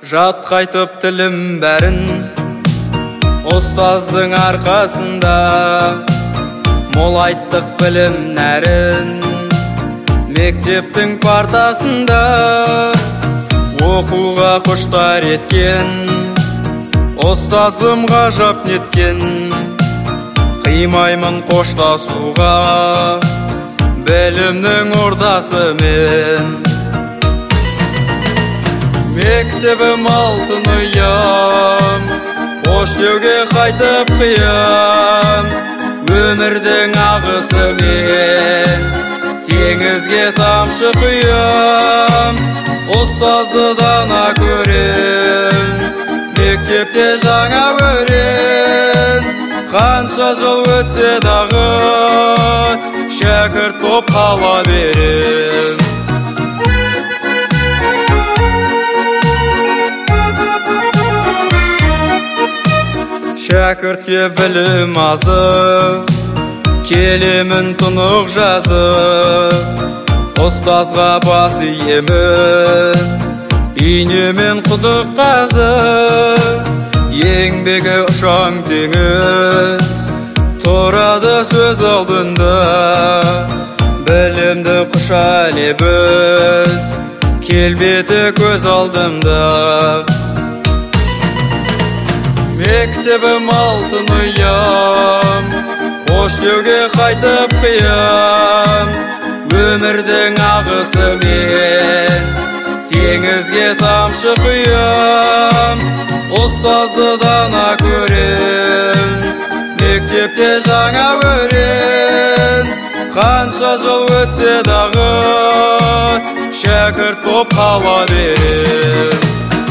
Жат қайтып тілім бәрін ұстаздың арқасында, молайттық білім нәрін мектептің партасында. Оқуға құштар еткен ұстазым ғажап неткен, қимаймын қоштасуға білімнің ордасымен. Мектебім алтын ұям, қош деуге қайтып қиям, өмірдің ағысымен теңізге тамшы құям. Ұстазды дана көрем, мектепте жаңа өрен, қанша жыл өтсе дағы шәкірт боп қала берем. Шәкіртке білім азы, келемін тұнық жазы, ұстазға бас иемін, инемен құдық қазы. Еңбегі ұшан теңіз, тұрады сөз алдында, білімді құша лебіз, келбеті көз алдымда. Мектебім алтын ұям, қош деуге қайтып қиям, өмірдің ағысымен теңізге тамшы құям. Ұстазды дана көрем, мектепте жаңа өрен, қанша жыл өтсе дағы шәкірт боп қала берем.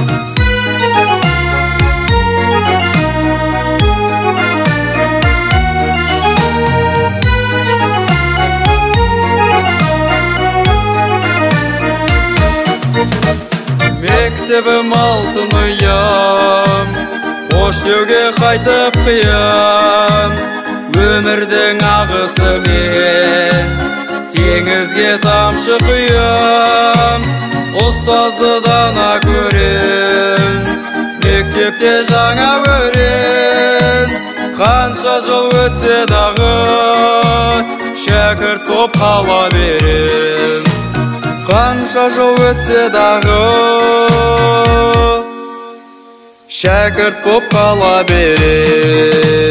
Мектебім алтын ұям, қош деуге қайтып қиям, өмірдің ағысымен теңізге тамшы құям. Ұстазды дана көрем, мектепте жаңа өрен, қанша жыл өтсе дағы шәкірт боп қала берем. Қанша жыл өтсе дағы шәкірт боп қала берем.